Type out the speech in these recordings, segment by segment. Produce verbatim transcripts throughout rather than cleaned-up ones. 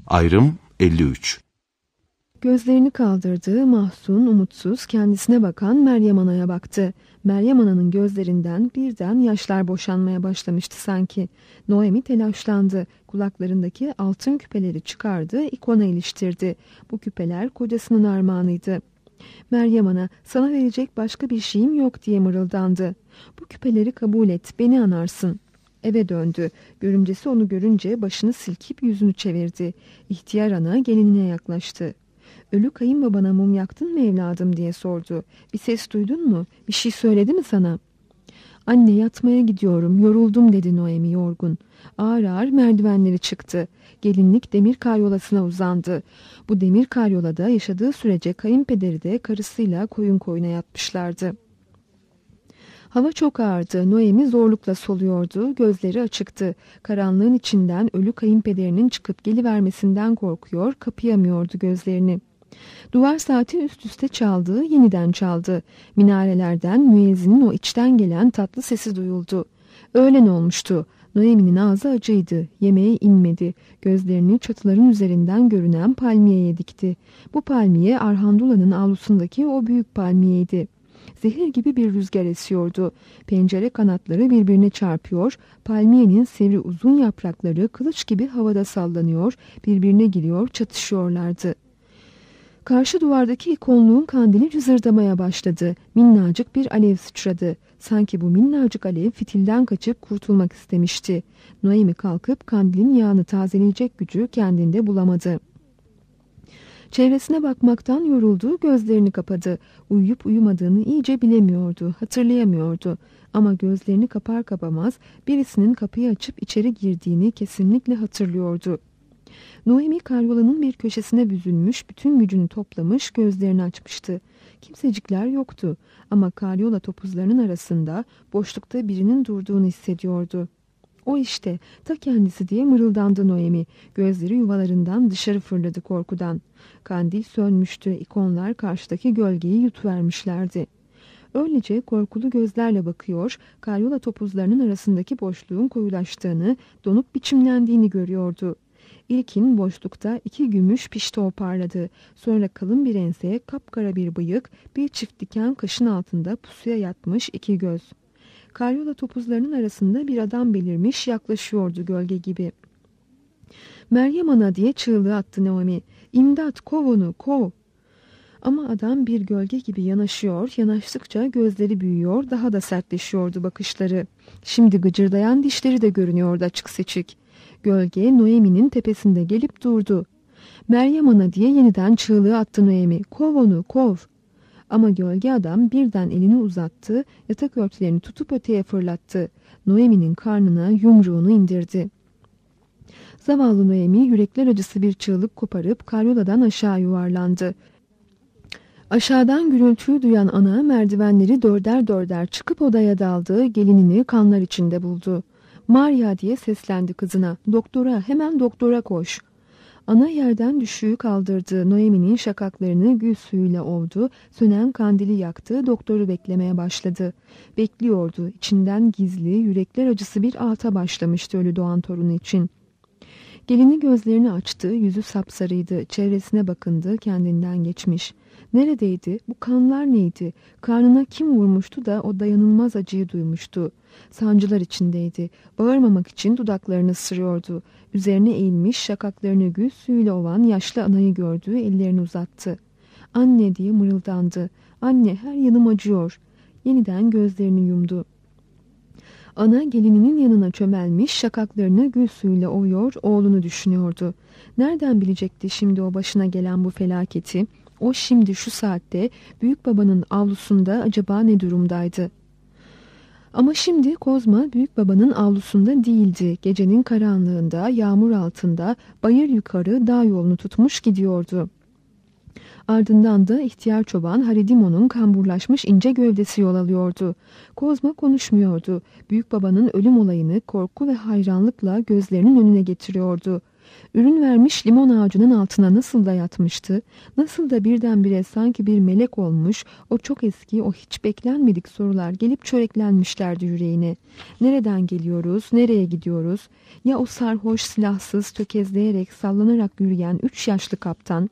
Ayrım elli üç. Gözlerini kaldırdı, mahzun, umutsuz, kendisine bakan Meryem Ana'ya baktı. Meryem Ana'nın gözlerinden birden yaşlar boşanmaya başlamıştı sanki. Noemi telaşlandı. Kulaklarındaki altın küpeleri çıkardı, ikona iliştirdi. Bu küpeler kocasının armağanıydı. Meryem Ana, sana verecek başka bir şeyim yok diye mırıldandı. Bu küpeleri kabul et, beni anarsın. Eve döndü. Görümcesi onu görünce başını silkip yüzünü çevirdi. İhtiyar ana gelinine yaklaştı. Ölü kayınbabana mum yaktın mı evladım diye sordu. Bir ses duydun mu? Bir şey söyledi mi sana? Anne yatmaya gidiyorum, yoruldum dedi Noemi yorgun. Ağır ağır merdivenleri çıktı. Gelinlik demir karyolasına uzandı. Bu demir karyolada yaşadığı sürece kayınpederi de karısıyla koyun koyuna yatmışlardı. Hava çok ağırdı. Noemi zorlukla soluyordu. Gözleri açıktı. Karanlığın içinden ölü kayınpederinin çıkıp gelivermesinden korkuyor, kapayamıyordu gözlerini. Duvar saati üst üste çaldı, yeniden çaldı. Minarelerden müezzinin o içten gelen tatlı sesi duyuldu. Öğlen olmuştu. Noemi'nin ağzı acıydı. Yemeğe inmedi. Gözlerini çatıların üzerinden görünen palmiyeye dikti. Bu palmiye Arhandula'nın avlusundaki o büyük palmiyeydi. Zehir gibi bir rüzgar esiyordu. Pencere kanatları birbirine çarpıyor, palmiyenin sivri uzun yaprakları kılıç gibi havada sallanıyor, birbirine giriyor, çatışıyorlardı. Karşı duvardaki ikonluğun kandili cızırdamaya başladı. Minnacık bir alev sıçradı. Sanki bu minnacık alev fitilden kaçıp kurtulmak istemişti. Noemi kalkıp kandilin yağını tazeleyecek gücü kendinde bulamadı. Çevresine bakmaktan yoruldu, gözlerini kapadı. Uyuyup uyumadığını iyice bilemiyordu, hatırlayamıyordu. Ama gözlerini kapar kapamaz birisinin kapıyı açıp içeri girdiğini kesinlikle hatırlıyordu. Noemi karyolanın bir köşesine büzülmüş, bütün gücünü toplamış, gözlerini açmıştı. Kimsecikler yoktu ama karyola topuzlarının arasında boşlukta birinin durduğunu hissediyordu. O işte, ta kendisi diye mırıldandı Noemi. Gözleri yuvalarından dışarı fırladı korkudan. Kandil sönmüştü, ikonlar karşıdaki gölgeyi yutuvermişlerdi. Öylece korkulu gözlerle bakıyor, karyola topuzlarının arasındaki boşluğun koyulaştığını, donup biçimlendiğini görüyordu. İlkin boşlukta iki gümüş pişto parladı. Sonra kalın bir enseye kapkara bir bıyık, bir çift diken kaşın altında pusuya yatmış iki göz. Karyola topuzlarının arasında bir adam belirmiş, yaklaşıyordu gölge gibi. Meryem Ana diye çığlığı attı Naomi. İmdat, kov onu, kov. Ama adam bir gölge gibi yanaşıyor, yanaştıkça gözleri büyüyor, daha da sertleşiyordu bakışları. Şimdi gıcırdayan dişleri de görünüyordu açık seçik. Gölge Noemi'nin tepesinde gelip durdu. Meryem Ana diye yeniden çığlığı attı Noemi. Kov onu, kov. Ama gölge adam birden elini uzattı, yatak örtülerini tutup öteye fırlattı. Noemi'nin karnına yumruğunu indirdi. Zavallı Noemi yürekler acısı bir çığlık koparıp karyoladan aşağı yuvarlandı. Aşağıdan gürültüyü duyan ana merdivenleri dörder dörder çıkıp odaya daldı, gelinini kanlar içinde buldu. Maria diye seslendi kızına. Doktora, hemen doktora koş. Ana yerden düşüğü kaldırdı. Noemi'nin şakaklarını gül suyuyla ovdu. Sönen kandili yaktı. Doktoru beklemeye başladı. Bekliyordu. İçinden gizli, yürekler acısı bir ağıta başlamıştı ölü doğan torunu için. Gelini gözlerini açtı. Yüzü sapsarıydı. Çevresine bakındı. Kendinden geçmiş. Neredeydi? Bu kanlar neydi? Karnına kim vurmuştu da o dayanılmaz acıyı duymuştu? Sancılar içindeydi. Bağırmamak için dudaklarını ısırıyordu. Üzerine eğilmiş, şakaklarını gül suyuyla ovan yaşlı anayı gördü, ellerini uzattı. Anne diye mırıldandı. Anne, her yanım acıyor. Yeniden gözlerini yumdu. Ana gelininin yanına çömelmiş, şakaklarını gül suyuyla ovuyor, oğlunu düşünüyordu. Nereden bilecekti şimdi o başına gelen bu felaketi? O şimdi şu saatte büyük babanın avlusunda acaba ne durumdaydı? Ama şimdi Kozma büyük babanın avlusunda değildi. Gecenin karanlığında, yağmur altında bayır yukarı dağ yolunu tutmuş gidiyordu. Ardından da ihtiyar çoban Haridimo'nun kamburlaşmış ince gövdesi yol alıyordu. Kozma konuşmuyordu. Büyük babanın ölüm olayını korku ve hayranlıkla gözlerinin önüne getiriyordu. Ürün vermiş limon ağacının altına nasıl da yatmıştı, nasıl da birdenbire sanki bir melek olmuş, o çok eski, o hiç beklenmedik sorular gelip çöreklenmişlerdi yüreğine. Nereden geliyoruz, nereye gidiyoruz? Ya o sarhoş, silahsız, tökezleyerek, sallanarak yürüyen üç yaşlı kaptan?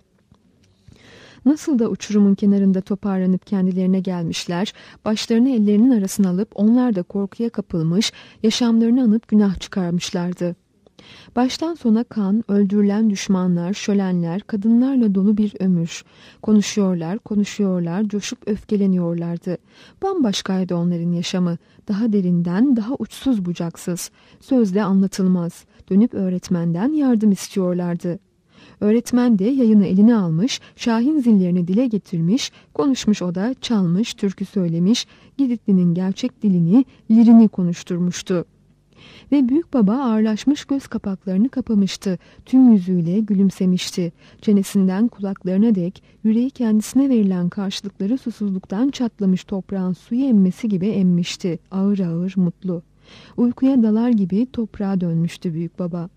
Nasıl da uçurumun kenarında toparlanıp kendilerine gelmişler, başlarını ellerinin arasına alıp onlar da korkuya kapılmış, yaşamlarını anıp günah çıkarmışlardı. Baştan sona kan, öldürülen düşmanlar, şölenler, kadınlarla dolu bir ömür. Konuşuyorlar, konuşuyorlar, coşup öfkeleniyorlardı. Bambaşkaydı onların yaşamı. Daha derinden, daha uçsuz bucaksız. Sözle anlatılmaz. Dönüp öğretmenden yardım istiyorlardı. Öğretmen de yayını eline almış, Şahin zillerini dile getirmiş, konuşmuş o da, çalmış, türkü söylemiş, Giritli'nin gerçek dilini, lirini konuşturmuştu. Ve büyük baba ağırlaşmış göz kapaklarını kapamıştı, tüm yüzüyle gülümsemişti. Çenesinden kulaklarına dek, yüreği kendisine verilen karşılıkları susuzluktan çatlamış toprağın suyu emmesi gibi emmişti, ağır ağır mutlu. Uykuya dalar gibi toprağa dönmüştü büyük baba.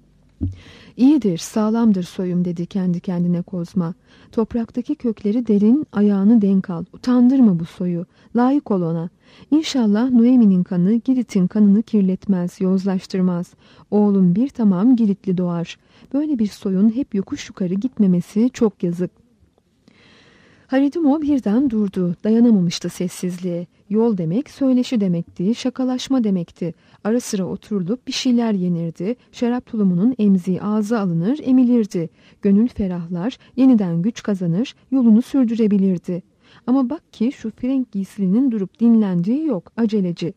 İyidir, sağlamdır soyum dedi kendi kendine Kozma. Topraktaki kökleri derin, ayağını denk al. Utandırma bu soyu. Layık ol ona. İnşallah Noemi'nin kanı Girit'in kanını kirletmez, yozlaştırmaz. Oğlum bir tamam Giritli doğar. Böyle bir soyun hep yokuş yukarı gitmemesi çok yazık. Haridimo birden durdu. Dayanamamıştı sessizliğe. Yol demek söyleşi demekti, şakalaşma demekti. Ara sıra oturulup bir şeyler yenirdi. Şarap tulumunun emziği ağza alınır, emilirdi. Gönül ferahlar, yeniden güç kazanır, yolunu sürdürebilirdi. Ama bak ki şu frenk giysilinin durup dinlendiği yok, aceleci.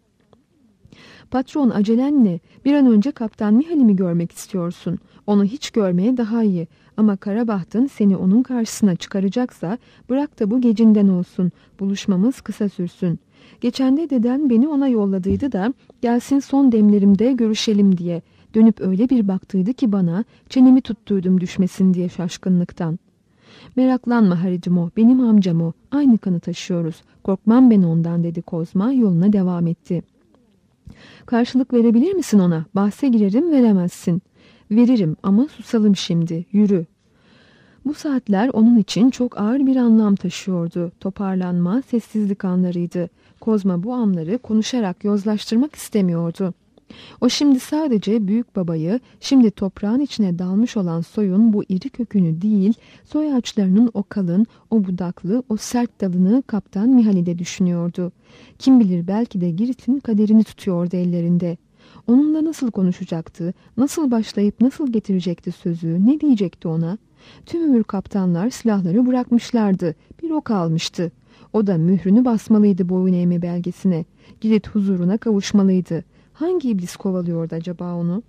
Patron acelen ne? Bir an önce Kaptan Mihal'i görmek istiyorsun? Onu hiç görmeye daha iyi. Ama Karabaht'ın seni onun karşısına çıkaracaksa bırak da bu gecinden olsun. Buluşmamız kısa sürsün. Geçen de deden beni ona yolladıydı da gelsin son demlerimde görüşelim diye. Dönüp öyle bir baktıydı ki bana, çenemi tuttuydum düşmesin diye şaşkınlıktan. Meraklanma Haridimo, benim amcam o. Aynı kanı taşıyoruz. Korkmam ben ondan dedi Kozma, yoluna devam etti. Karşılık verebilir misin ona? Bahse girerim, veremezsin. Veririm ama susalım şimdi, yürü. Bu saatler onun için çok ağır bir anlam taşıyordu. Toparlanma, sessizlik anlarıydı. Kozma bu anları konuşarak yozlaştırmak istemiyordu. O şimdi sadece büyük babayı, şimdi toprağın içine dalmış olan soyun bu iri kökünü değil, soy ağaçlarının o kalın, o budaklı, o sert dalını Kaptan Mihal'de düşünüyordu. Kim bilir belki de Girit'in kaderini tutuyordu ellerinde. Onunla nasıl konuşacaktı, nasıl başlayıp nasıl getirecekti sözü, ne diyecekti ona? Tüm ömür kaptanlar silahları bırakmışlardı, bir o kalmıştı. O da mührünü basmalıydı boyun eğme belgesine. Girit huzuruna kavuşmalıydı. Hangi iblis kovalıyordu acaba onu?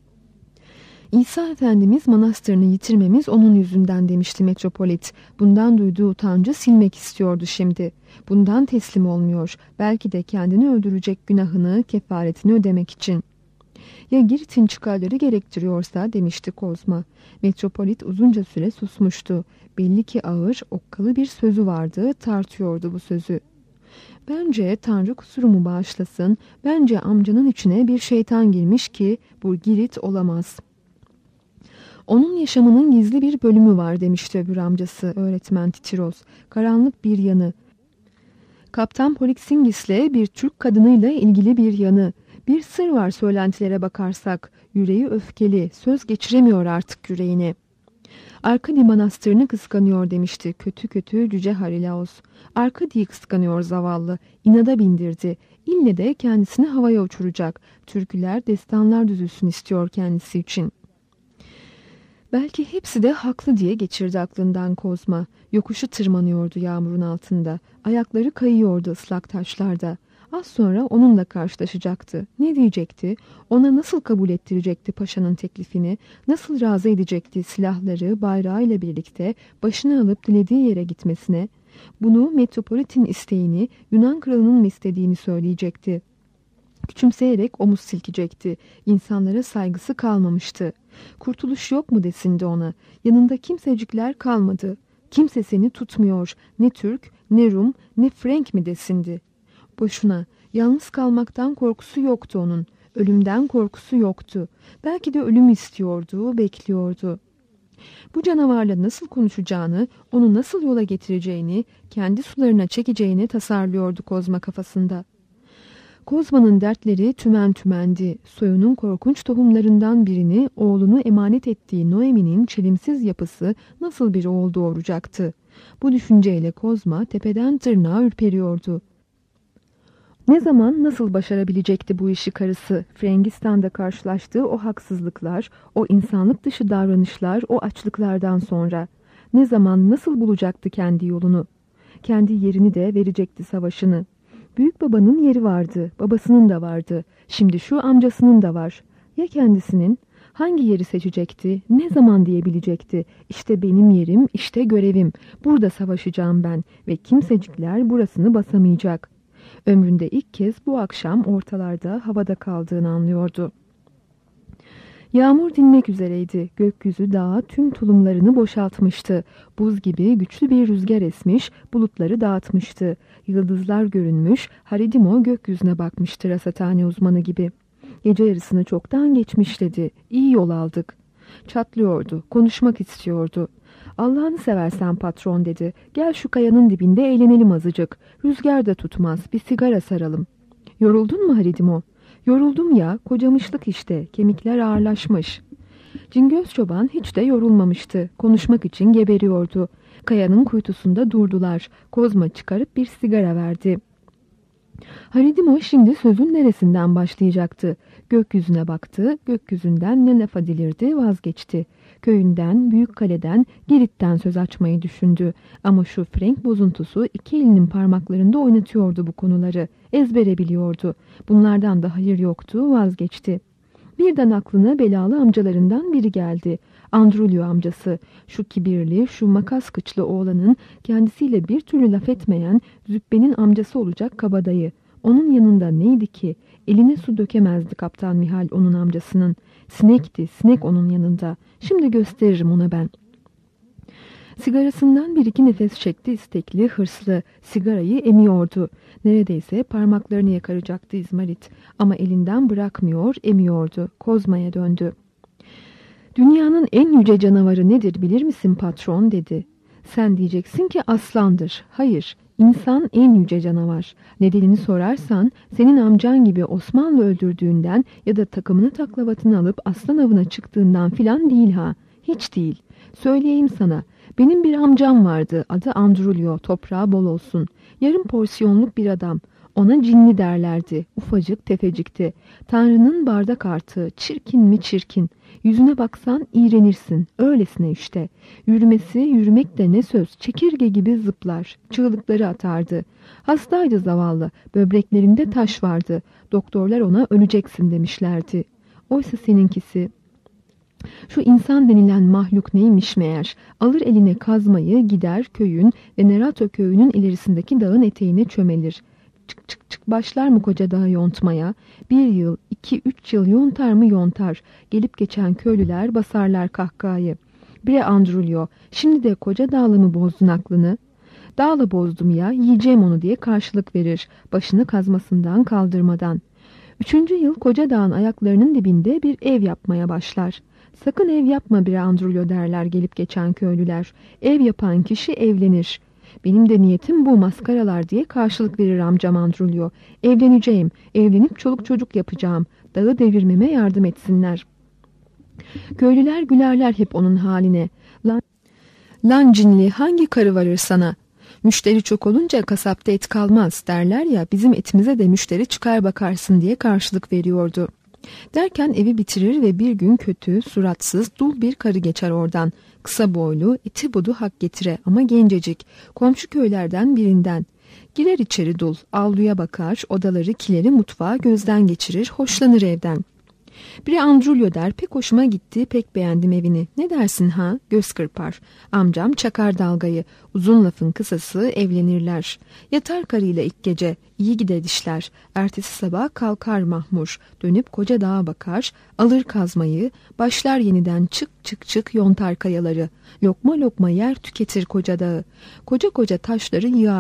İsa Efendimiz manastırını yitirmemiz onun yüzünden demişti metropolit. Bundan duyduğu utancı silmek istiyordu şimdi. Bundan teslim olmuyor. Belki de kendini öldürecek günahını, kefaretini ödemek için. Ya Girit'in çıkarları gerektiriyorsa demişti Kozma. Metropolit uzunca süre susmuştu. Belli ki ağır, okkalı bir sözü vardı, tartıyordu bu sözü. Bence Tanrı kusurumu bağışlasın, bence amcanın içine bir şeytan girmiş ki bu Girit olamaz. Onun yaşamının gizli bir bölümü var demişti öbür amcası öğretmen Titiros. Karanlık bir yanı. Kaptan Polixingis'le bir Türk kadınıyla ilgili bir yanı. Bir sır var söylentilere bakarsak. Yüreği öfkeli, söz geçiremiyor artık yüreğine. Arkadi manastırını kıskanıyor demişti kötü kötü Cüce Harilaos. Arkadi'yi kıskanıyor zavallı, inada bindirdi. İlle de kendisini havaya uçuracak. Türküler, destanlar düzülsün istiyor kendisi için. Belki hepsi de haklı diye geçirdi aklından Kozma. Yokuşu tırmanıyordu yağmurun altında. Ayakları kayıyordu ıslak taşlarda. Az sonra onunla karşılaşacaktı. Ne diyecekti? Ona nasıl kabul ettirecekti paşanın teklifini? Nasıl razı edecekti silahları, bayrağıyla birlikte başını alıp dilediği yere gitmesine? Bunu metropolitin isteğini, Yunan kralının mı istediğini söyleyecekti. Küçümseyerek omuz silkecekti. İnsanlara saygısı kalmamıştı. Kurtuluş yok mu desindi ona. Yanında kimsecikler kalmadı. Kimse seni tutmuyor. Ne Türk, ne Rum, ne Frank mi desindi. Boşuna. Yalnız kalmaktan korkusu yoktu onun. Ölümden korkusu yoktu. Belki de ölüm istiyordu, bekliyordu. Bu canavarla nasıl konuşacağını, onu nasıl yola getireceğini, kendi sularına çekeceğini tasarlıyordu Kozma kafasında. Kozma'nın dertleri tümen tümendi. Soyunun korkunç tohumlarından birini oğlunu emanet ettiği Noemi'nin çelimsiz yapısı nasıl bir oğul doğuracaktı? Bu düşünceyle Kozma tepeden tırnağa ürperiyordu. Ne zaman nasıl başarabilecekti bu işi karısı? Frangistan'da karşılaştığı o haksızlıklar, o insanlık dışı davranışlar, o açlıklardan sonra. Ne zaman nasıl bulacaktı kendi yolunu? Kendi yerini de verecekti savaşını. Büyük babanın yeri vardı, babasının da vardı. Şimdi şu amcasının da var. Ya kendisinin? Hangi yeri seçecekti? Ne zaman diyebilecekti? İşte benim yerim, işte görevim. Burada savaşacağım ben ve kimsecikler burasını basamayacak. Ömründe ilk kez bu akşam ortalarda havada kaldığını anlıyordu. Yağmur dinmek üzereydi. Gökyüzü dağa tüm tulumlarını boşaltmıştı. Buz gibi güçlü bir rüzgar esmiş, bulutları dağıtmıştı. Yıldızlar görünmüş, Haridimo gökyüzüne bakmıştı rasathane uzmanı gibi. Gece yarısını çoktan geçmiş dedi. İyi yol aldık. Çatlıyordu, konuşmak istiyordu. Allah'ını seversen patron dedi. Gel şu kayanın dibinde eğlenelim azıcık. Rüzgar da tutmaz, bir sigara saralım. Yoruldun mu Haridimo? Yoruldum ya, kocamışlık işte, kemikler ağırlaşmış. Cingöz çoban hiç de yorulmamıştı. Konuşmak için geberiyordu. Kayanın kuytusunda durdular. Kozma çıkarıp bir sigara verdi. Haridimo şimdi sözün neresinden başlayacaktı? Gökyüzüne baktı, gökyüzünden ne laf edilirdi vazgeçti. Köyünden, büyük kaleden, Girit'ten söz açmayı düşündü. Ama şu Frank bozuntusu iki elinin parmaklarında oynatıyordu bu konuları. Ezbere biliyordu. Bunlardan da hayır yoktu, vazgeçti. Birden aklına belalı amcalarından biri geldi. Andrulio amcası, şu kibirli, şu makas kıçlı oğlanın kendisiyle bir türlü laf etmeyen zübbenin amcası olacak kabadayı. Onun yanında neydi ki? Eline su dökemezdi Kaptan Mihal onun amcasının. Sinekti, sinek onun yanında. Şimdi gösteririm ona ben. Sigarasından bir iki nefes çekti istekli, hırslı. Sigarayı emiyordu. Neredeyse parmaklarını yakaracaktı İzmarit. Ama elinden bırakmıyor, emiyordu. Kozma'ya döndü. Dünyanın en yüce canavarı nedir bilir misin patron dedi. Sen diyeceksin ki aslandır. Hayır, insan en yüce canavar. Nedenini sorarsan senin amcan gibi Osmanlı öldürdüğünden ya da takımını taklavatını alıp aslan avına çıktığından filan değil ha. Hiç değil. Söyleyeyim sana. Benim bir amcam vardı. Adı Andrulio. Toprağı bol olsun. Yarım porsiyonluk bir adam. Ona cinli derlerdi. Ufacık tefecikti. Tanrı'nın bardak artığı. Çirkin mi çirkin. Yüzüne baksan iğrenirsin. Öylesine işte. Yürümesi yürümek de ne söz. Çekirge gibi zıplar. Çığlıkları atardı. Hastaydı zavallı. Böbreklerinde taş vardı. Doktorlar ona öleceksin demişlerdi. Oysa seninkisi... Şu insan denilen mahluk neymiş meğer? Alır eline kazmayı, gider köyün ve Nerato köyünün ilerisindeki dağın eteğine çömelir. Çık çık çık başlar mı koca dağı yontmaya? Bir yıl, iki, üç yıl yontar mı yontar. Gelip geçen köylüler basarlar kahkahayı. Bre Andrulio, şimdi de koca dağla mı bozdun aklını? Dağla bozdum ya, yiyeceğim onu diye karşılık verir. Başını kazmasından kaldırmadan. Üçüncü yıl koca dağın ayaklarının dibinde bir ev yapmaya başlar. Sakın ev yapma bre Andrulio derler gelip geçen köylüler. Ev yapan kişi evlenir. Benim de niyetim bu maskaralar diye karşılık verir amcam Andrulio. Evleneceğim, evlenip çoluk çocuk yapacağım. Dağı devirmeme yardım etsinler. Köylüler gülerler hep onun haline. Lan, lan cinli hangi karı varır sana? Müşteri çok olunca kasapta et kalmaz derler ya, bizim etimize de müşteri çıkar bakarsın diye karşılık veriyordu. Derken evi bitirir ve bir gün kötü, suratsız, dul bir karı geçer oradan. Kısa boylu, iti budu hak getire ama gencecik, komşu köylerden birinden. Girer içeri dul, avluya bakar, odaları, kileri, mutfağı gözden geçirir, hoşlanır evden. Biri Andrulio der, pek hoşuma gitti, pek beğendim evini. Ne dersin ha? Göz kırpar. Amcam çakar dalgayı. Uzun lafın kısası evlenirler. Yatar karıyla ilk gece. İyi gider işler. Ertesi sabah kalkar mahmur. Dönüp koca dağa bakar. Alır kazmayı. Başlar yeniden çık çık çık yontar kayaları. Lokma lokma yer tüketir koca dağı. Koca koca taşları yığar.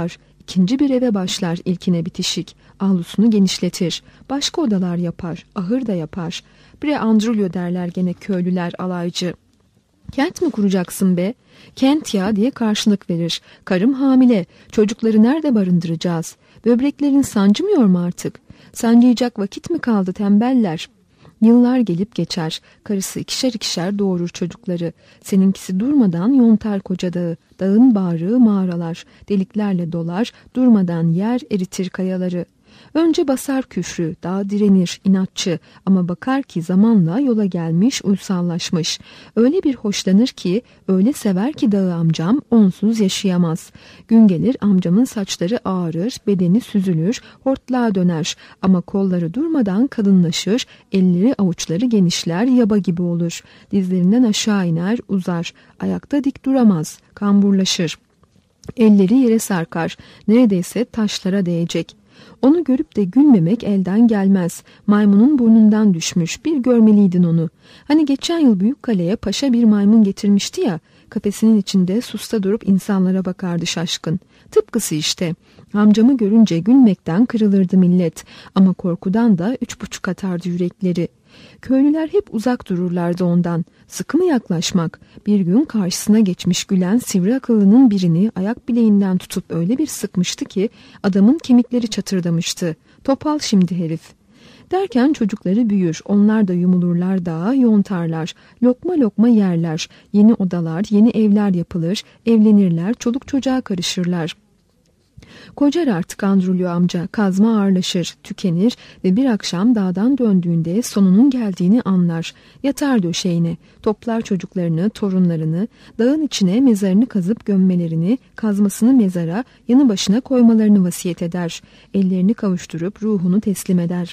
İkinci bir eve başlar ilkine bitişik. Avlusunu genişletir. Başka odalar yapar. Ahır da yapar. Bre Andrullo derler gene köylüler alaycı. Kent mi kuracaksın be? Kent ya diye karşılık verir. Karım hamile. Çocukları nerede barındıracağız? Böbreklerin sancımıyor mu artık? Sancıyacak vakit mi kaldı tembeller? Yıllar gelip geçer. Karısı ikişer ikişer doğurur çocukları. Seninkisi durmadan yontar koca dağı. Dağın bağrı mağaralar. Deliklerle dolar. Durmadan yer eritir kayaları. Önce basar küfrü, daha direnir, inatçı ama bakar ki zamanla yola gelmiş, uysallaşmış. Öyle bir hoşlanır ki, öyle sever ki dağı amcam onsuz yaşayamaz. Gün gelir amcamın saçları ağarır, bedeni süzülür, hortlağa döner ama kolları durmadan kalınlaşır, elleri avuçları genişler, yaba gibi olur. Dizlerinden aşağı iner, uzar, ayakta dik duramaz, kamburlaşır. Elleri yere sarkar, neredeyse taşlara değecek. Onu görüp de gülmemek elden gelmez. Maymunun burnundan düşmüş. Bir görmeliydin onu. Hani geçen yıl Büyükkaleye paşa bir maymun getirmişti ya. Kafesinin içinde susta durup insanlara bakardı şaşkın. Tıpkısı işte. Amcamı görünce gülmekten kırılırdı millet. Ama korkudan da üç buçuk atardı yürekleri. Köylüler hep uzak dururlardı ondan. Sıkı mı yaklaşmak? Bir gün karşısına geçmiş gülen sivri akıllının birini ayak bileğinden tutup öyle bir sıkmıştı ki adamın kemikleri çatırdamıştı. Topal şimdi herif. Derken çocukları büyür, onlar da yumulurlar dağa, yontarlar, lokma lokma yerler, yeni odalar, yeni evler yapılır, evlenirler, çoluk çocuğa karışırlar. Kocar artık Andrullo amca, kazma ağırlaşır, tükenir ve bir akşam dağdan döndüğünde sonunun geldiğini anlar. Yatar döşeğine, toplar çocuklarını, torunlarını, dağın içine mezarını kazıp gömmelerini, kazmasını mezara, yanı başına koymalarını vasiyet eder. Ellerini kavuşturup ruhunu teslim eder.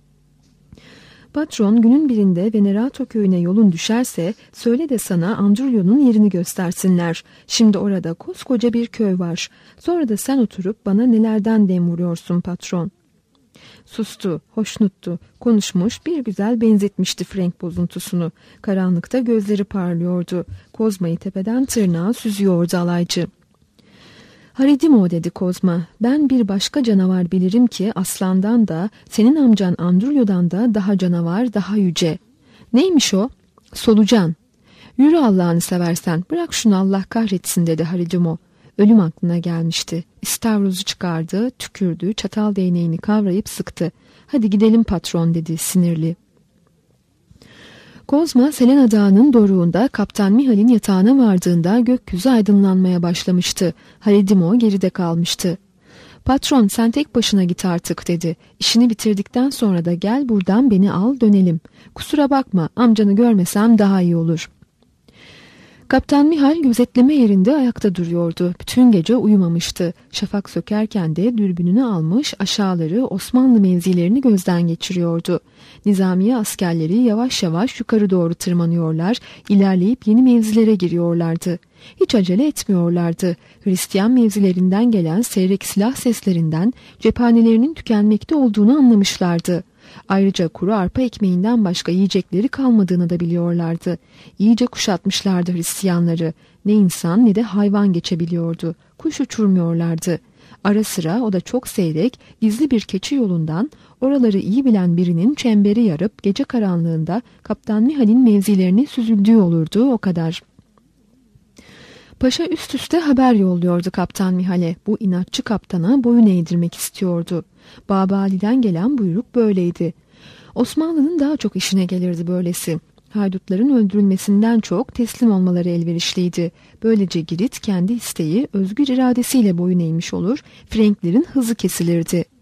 Patron günün birinde Venerato köyüne yolun düşerse söyle de sana Andrullo'nun yerini göstersinler. Şimdi orada koskoca bir köy var. Sonra da sen oturup bana nelerden dem vuruyorsun patron. Sustu, hoşnuttu, konuşmuş, bir güzel benzetmişti Frank bozuntusunu. Karanlıkta gözleri parlıyordu. Kozma'yı tepeden tırnağa süzüyordu alaycı. Haridimo dedi Kozma, ben bir başka canavar bilirim ki aslandan da senin amcan Andrullo'dan da daha canavar, daha yüce. Neymiş o? Solucan. Yürü Allah'ını seversen, bırak şunu Allah kahretsin dedi Haridimo. Ölüm aklına gelmişti. İstavrozu çıkardı, tükürdü, çatal değneğini kavrayıp sıktı. Hadi gidelim patron dedi sinirli. Kozma, Selena Dağı'nın doruğunda Kaptan Mihal'in yatağına vardığında gökyüzü aydınlanmaya başlamıştı. Haridimo geride kalmıştı. Patron sen tek başına git artık dedi. İşini bitirdikten sonra da gel buradan beni al dönelim. Kusura bakma amcanı görmesem daha iyi olur. Kaptan Mihal gözetleme yerinde ayakta duruyordu. Bütün gece uyumamıştı. Şafak sökerken de dürbününü almış aşağıları Osmanlı mevzilerini gözden geçiriyordu. Nizamiye askerleri yavaş yavaş yukarı doğru tırmanıyorlar, ilerleyip yeni mevzilere giriyorlardı. Hiç acele etmiyorlardı. Hristiyan mevzilerinden gelen seyrek silah seslerinden cephanelerinin tükenmekte olduğunu anlamışlardı. Ayrıca kuru arpa ekmeğinden başka yiyecekleri kalmadığını da biliyorlardı. İyice kuşatmışlardı Hristiyanları. Ne insan ne de hayvan geçebiliyordu. Kuş uçurmuyorlardı. Ara sıra o da çok seyrek, gizli bir keçi yolundan oraları iyi bilen birinin çemberi yarıp gece karanlığında Kaptan Mihal'in mevzilerini süzüldüğü olurdu o kadar. Paşa üst üste haber yolluyordu Kaptan Mihal'e. Bu inatçı kaptana boyun eğdirmek istiyordu. Babali'den gelen buyruk böyleydi. Osmanlı'nın daha çok işine gelirdi böylesi. Haydutların öldürülmesinden çok teslim olmaları elverişliydi. Böylece Girit kendi isteği, özgür iradesiyle boyun eğmiş olur, Franklerin hızı kesilirdi.